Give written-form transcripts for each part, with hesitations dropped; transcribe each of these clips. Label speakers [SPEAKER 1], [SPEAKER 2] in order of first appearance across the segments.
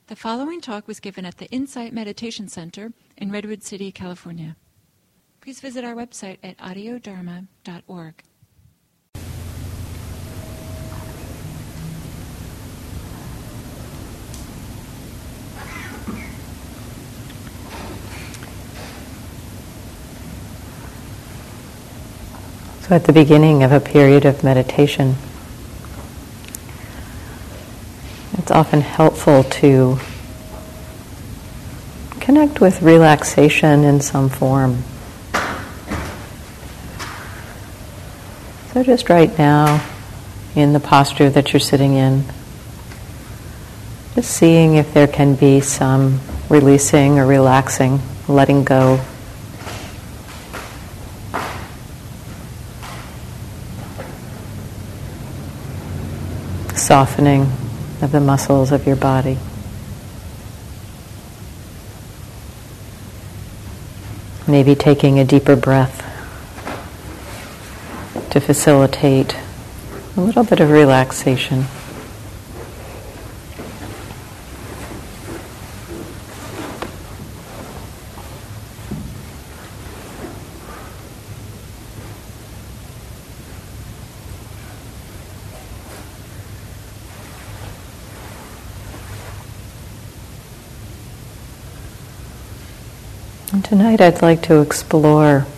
[SPEAKER 1] The following talk was given at the Insight Meditation Center in Redwood City, California. Please visit our website at audiodharma.org.
[SPEAKER 2] So at the beginning of a period of meditation, it's often helpful to connect with relaxation in some form. So just right now, in the posture that you're sitting in, just seeing if there can be some releasing or relaxing, letting go. Softening of the muscles of your body. Maybe taking a deeper breath to facilitate a little bit of relaxation. And tonight I'd like to explore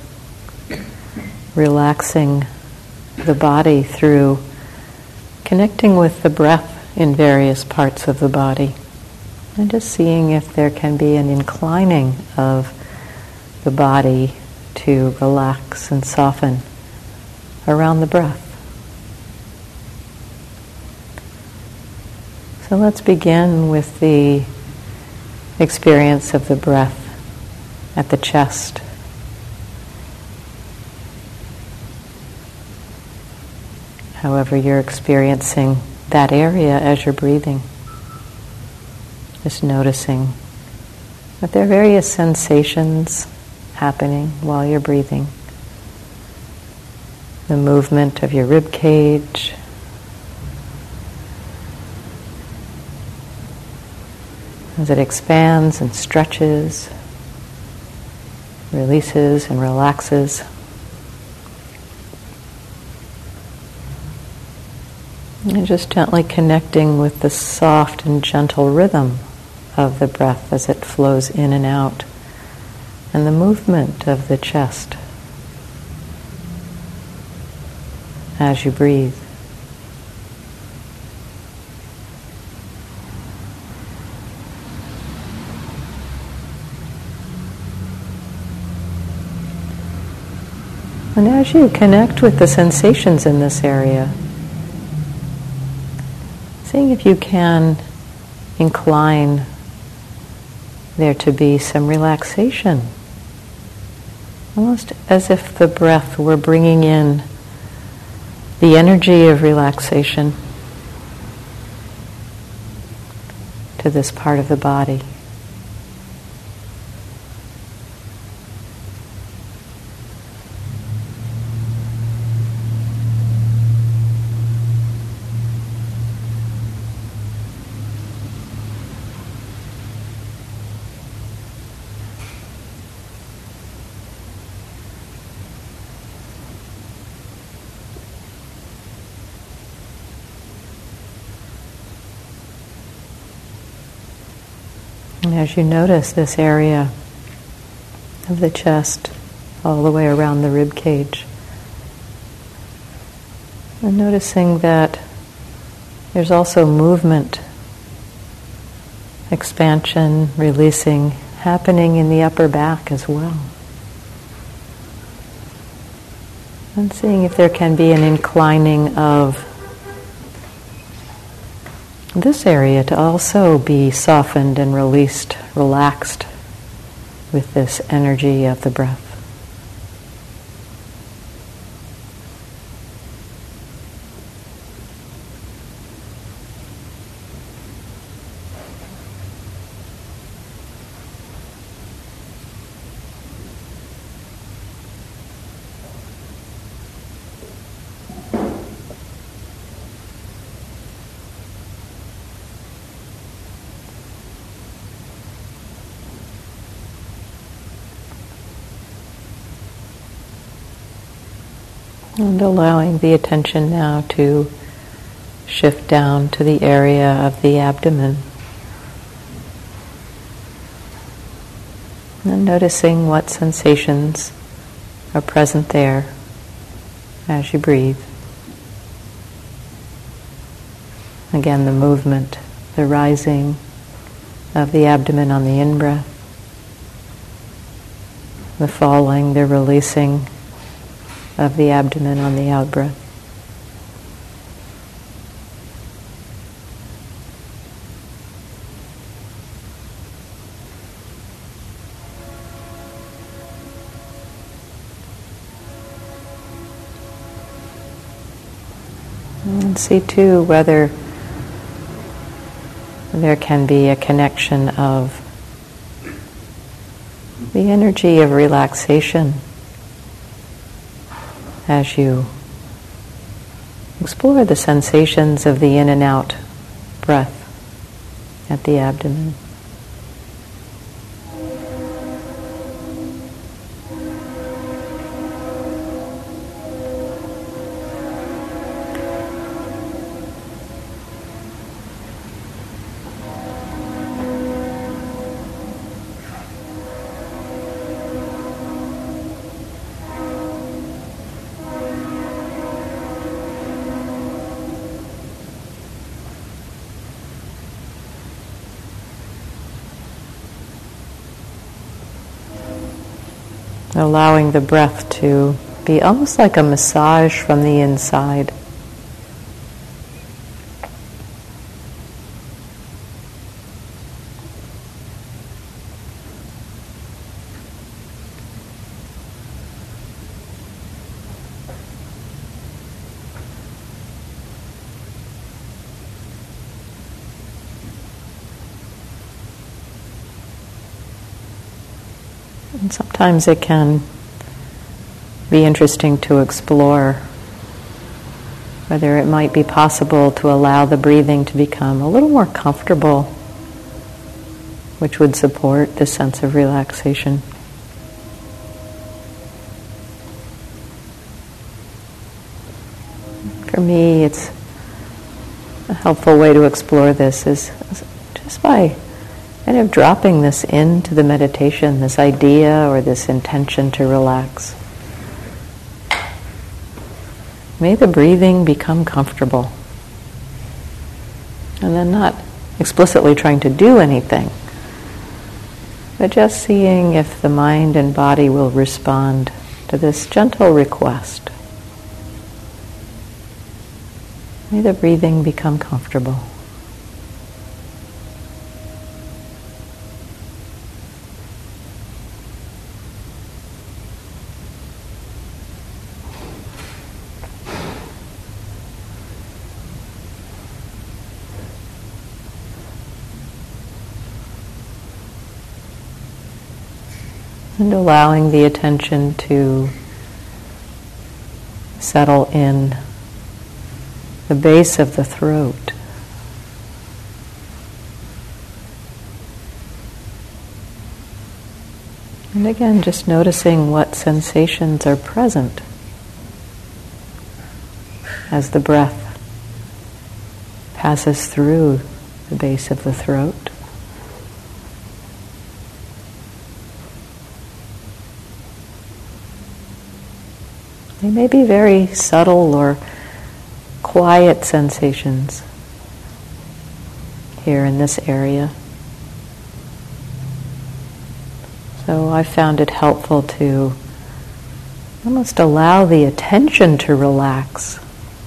[SPEAKER 2] relaxing the body through connecting with the breath in various parts of the body and just seeing if there can be an inclining of the body to relax and soften around the breath. So let's begin with the experience of the breath at the chest. However you're experiencing that area as you're breathing. Just noticing that there are various sensations happening while you're breathing. The movement of your rib cage, as it expands and stretches, releases and relaxes. And just gently connecting with the soft and gentle rhythm of the breath as it flows in and out, and the movement of the chest as you breathe. And as you connect with the sensations in this area, seeing if you can incline there to be some relaxation, almost as if the breath were bringing in the energy of relaxation to this part of the body. And as you notice this area of the chest all the way around the rib cage, and noticing that there's also movement, expansion, releasing happening in the upper back as well. And seeing if there can be an inclining of this area to also be softened and released, relaxed with this energy of the breath. And allowing the attention now to shift down to the area of the abdomen. And noticing what sensations are present there as you breathe. Again, the movement, the rising of the abdomen on the in-breath, the falling, the releasing of the abdomen on the out-breath. And see too whether there can be a connection of the energy of relaxation as you explore the sensations of the in and out breath at the abdomen. Allowing the breath to be almost like a massage from the inside. And sometimes it can be interesting to explore whether it might be possible to allow the breathing to become a little more comfortable, which would support this sense of relaxation. For me, it's a helpful way to explore this is just by kind of dropping this into the meditation, this idea or this intention to relax. May the breathing become comfortable. And then not explicitly trying to do anything, but just seeing if the mind and body will respond to this gentle request. May the breathing become comfortable. And allowing the attention to settle in the base of the throat. And again, just noticing what sensations are present as the breath passes through the base of the throat. They may be very subtle or quiet sensations here in this area. So I found it helpful to almost allow the attention to relax,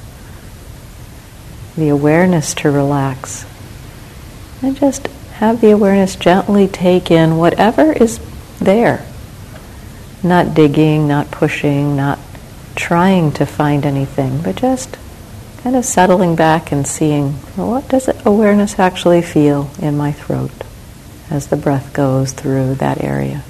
[SPEAKER 2] the awareness to relax, and just have the awareness gently take in whatever is there. Not digging, not pushing, not trying to find anything, but just kind of settling back and seeing, well, what does awareness actually feel in my throat as the breath goes through that area.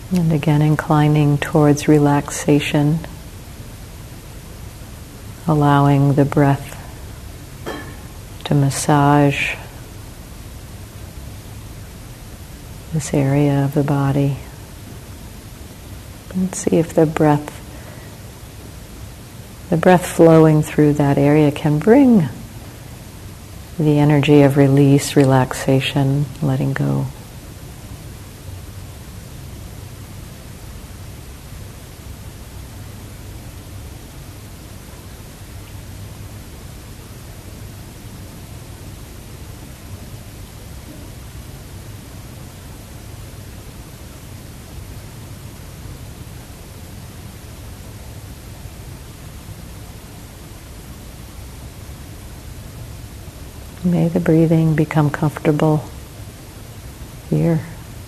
[SPEAKER 2] And again, inclining towards relaxation, allowing the breath to massage this area of the body. And see if the breath flowing through that area can bring the energy of release, relaxation, letting go. May the breathing become comfortable here.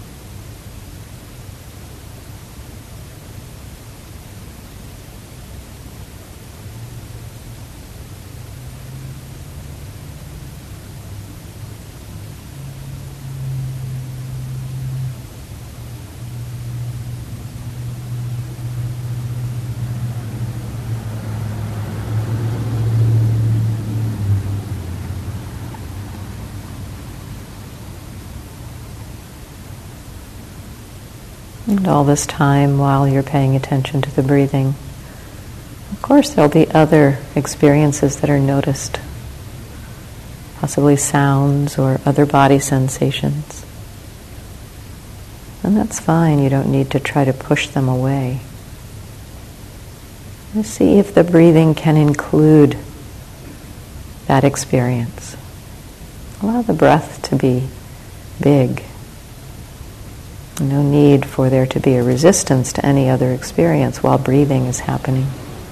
[SPEAKER 2] And all this time, while you're paying attention to the breathing, of course there'll be other experiences that are noticed, possibly sounds or other body sensations. And that's fine, you don't need to try to push them away. Just see if the breathing can include that experience. Allow the breath to be big. No need for there to be a resistance to any other experience while breathing is happening.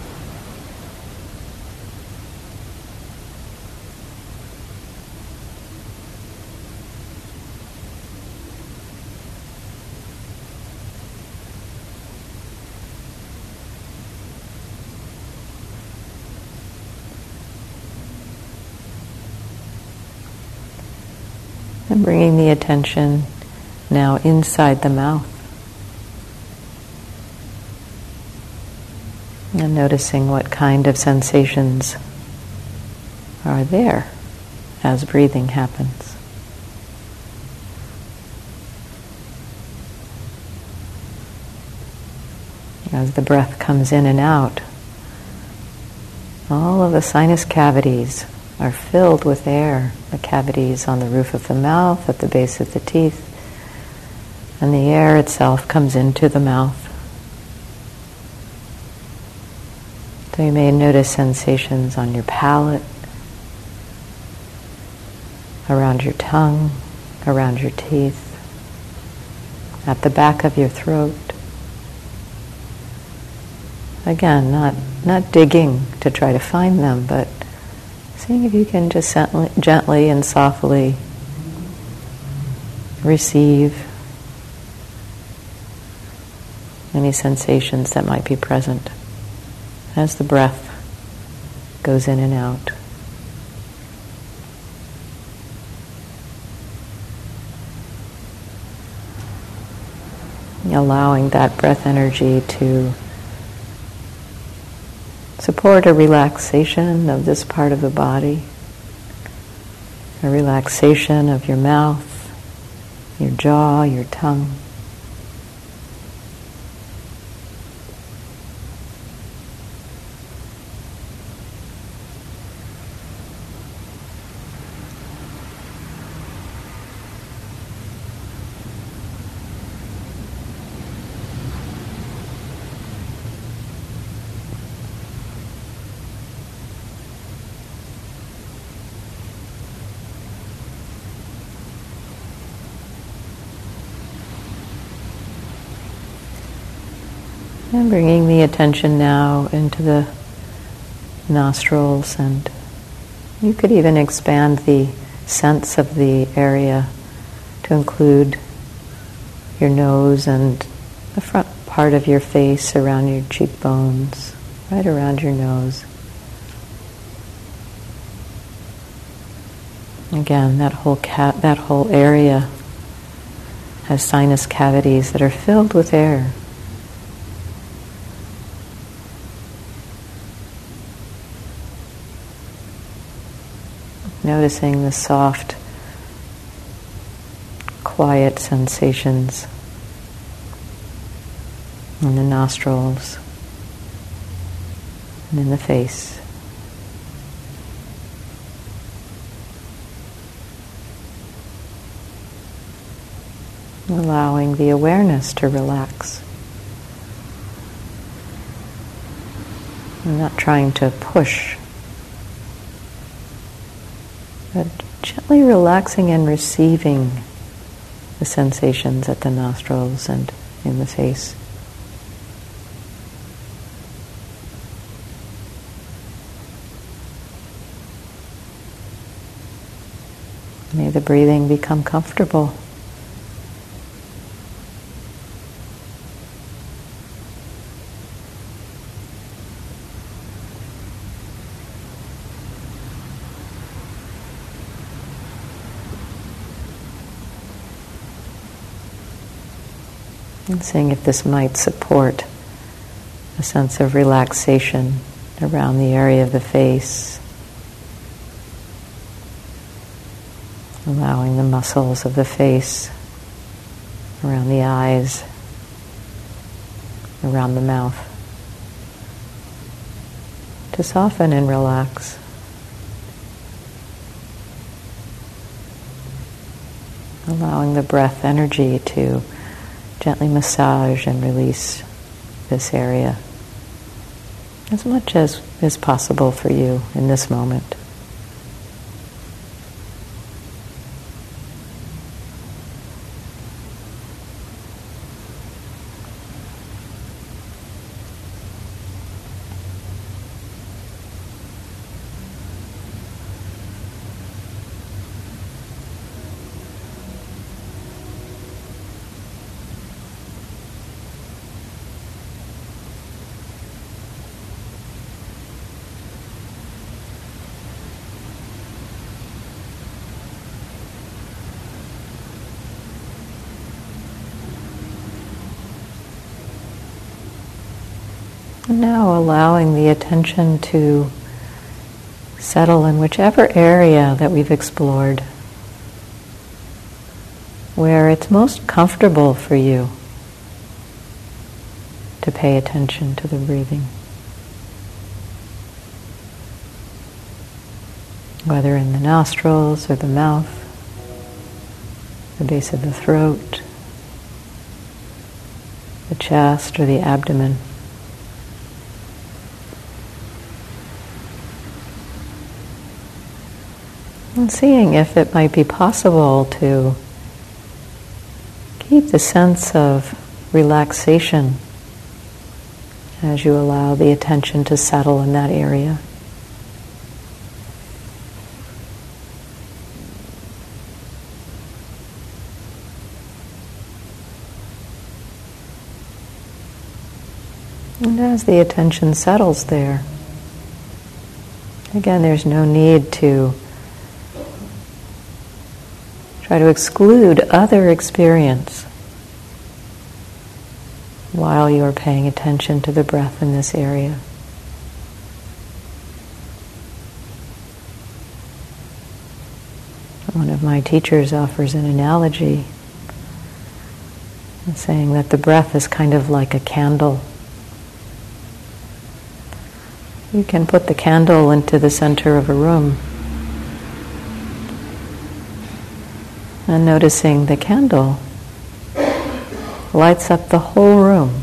[SPEAKER 2] And bringing the attention now inside the mouth. And noticing what kind of sensations are there as breathing happens. As the breath comes in and out, all of the sinus cavities are filled with air. The cavities on the roof of the mouth, at the base of the teeth, and the air itself comes into the mouth. So you may notice sensations on your palate, around your tongue, around your teeth, at the back of your throat. Again, not digging to try to find them, but seeing if you can just gently and softly receive any sensations that might be present as the breath goes in and out. Allowing that breath energy to support a relaxation of this part of the body, a relaxation of your mouth, your jaw, your tongue. And bringing the attention now into the nostrils, and you could even expand the sense of the area to include your nose and the front part of your face around your cheekbones, right around your nose. Again, that whole area has sinus cavities that are filled with air. Noticing the soft, quiet sensations in the nostrils and in the face. Allowing the awareness to relax. I'm not trying to push, but gently relaxing and receiving the sensations at the nostrils and in the face. May the breathing become comfortable. And seeing if this might support a sense of relaxation around the area of the face, allowing the muscles of the face, around the eyes, around the mouth, to soften and relax. Allowing the breath energy to gently massage and release this area as much as is possible for you in this moment. And now allowing the attention to settle in whichever area that we've explored, where it's most comfortable for you to pay attention to the breathing. Whether in the nostrils or the mouth, the base of the throat, the chest or the abdomen. And seeing if it might be possible to keep the sense of relaxation as you allow the attention to settle in that area. And as the attention settles there, again, there's no need to try to exclude other experience while you're paying attention to the breath in this area. One of my teachers offers an analogy, saying that the breath is kind of like a candle. You can put the candle into the center of a room, and noticing the candle lights up the whole room.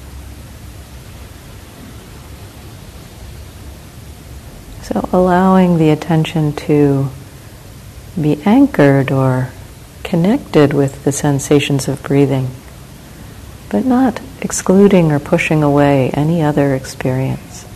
[SPEAKER 2] So allowing the attention to be anchored or connected with the sensations of breathing, but not excluding or pushing away any other experience.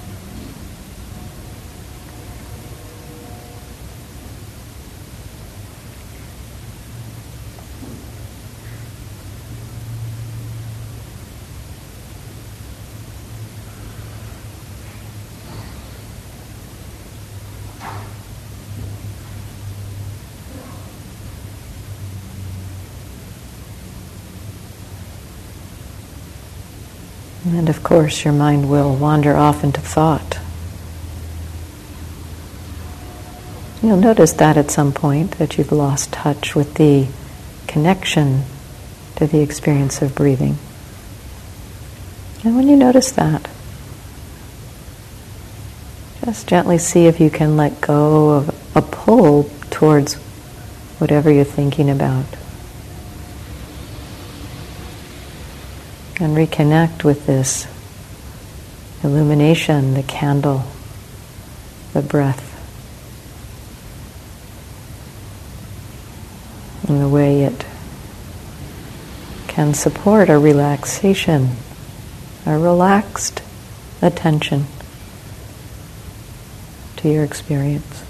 [SPEAKER 2] And of course, your mind will wander off into thought. You'll notice that at some point, that you've lost touch with the connection to the experience of breathing. And when you notice that, just gently see if you can let go of a pull towards whatever you're thinking about. And reconnect with this illumination, the candle, the breath, and the way it can support a relaxation, a relaxed attention to your experience.